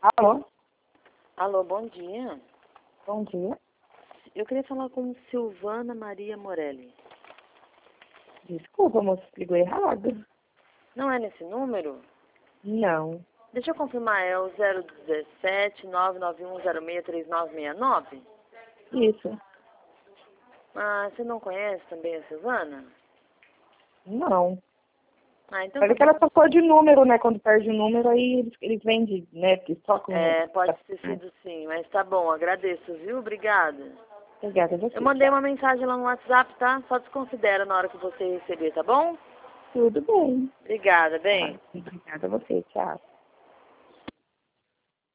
Alô? Alô, bom dia. Bom dia. Eu queria falar com Silvana Maria Morelli. Desculpa, moço, ligou errado. Não é nesse número? Não. Deixa eu confirmar, é o 017 991063969? Isso. Ah, você não conhece também a Silvana? Não. Ah, então Sabe tá que ela bom. trocou de número, né? Quando perde o número, aí eles vendem, né? Que trocam o número. É, pode ter sido sim, mas tá bom, agradeço, viu? Obrigada. Obrigada a você. Eu mandei Tchau. uma mensagem lá no WhatsApp, tá? Só desconsidera na hora que você receber, tá bom? Tudo bem. Obrigada, Tá. bem. Obrigada a você. Tchau.